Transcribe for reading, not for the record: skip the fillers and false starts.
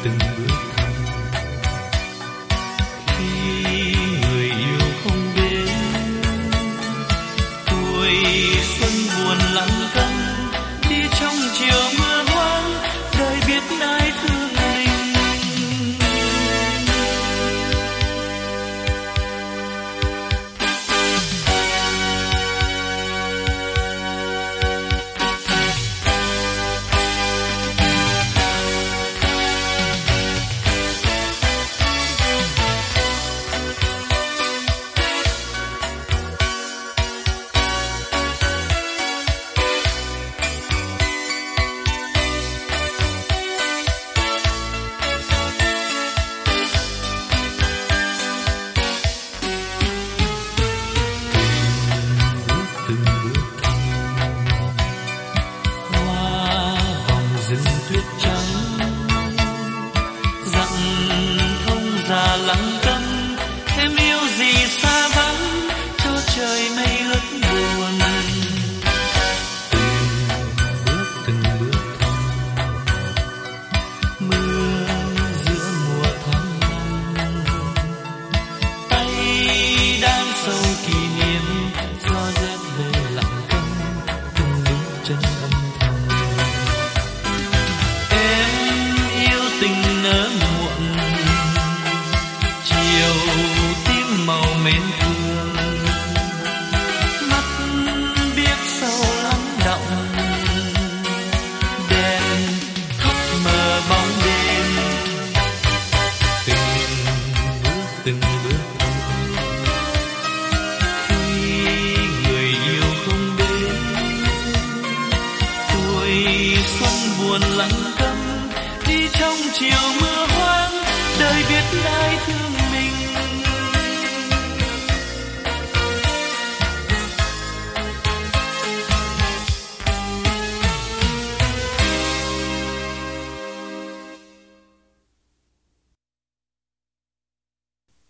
từng bước thầm. Khi người yêu không đến, tuổi xuân buồn lặng câm, đi trong chiều mưa hoang, đời biết ai thương mình. Già lặng câm, em yêu gì xa vắng, cho trời mây ướt buồn. Từng bước thầm, mưa giữa mùa tháng năm, tay đang sâu kỷ niệm, gió rét về lặng câm, từng bước chân âm thầm. Em yêu tình nỡ muộn, chiều tím màu mến thương, mắt biết sâu lắng động, đèn thắp mờ bóng đêm. Từng bước thầm, khi người yêu không đến, tuổi xuân buồn lặng câm, đi trong chiều mưa hoang, đời biết ai thương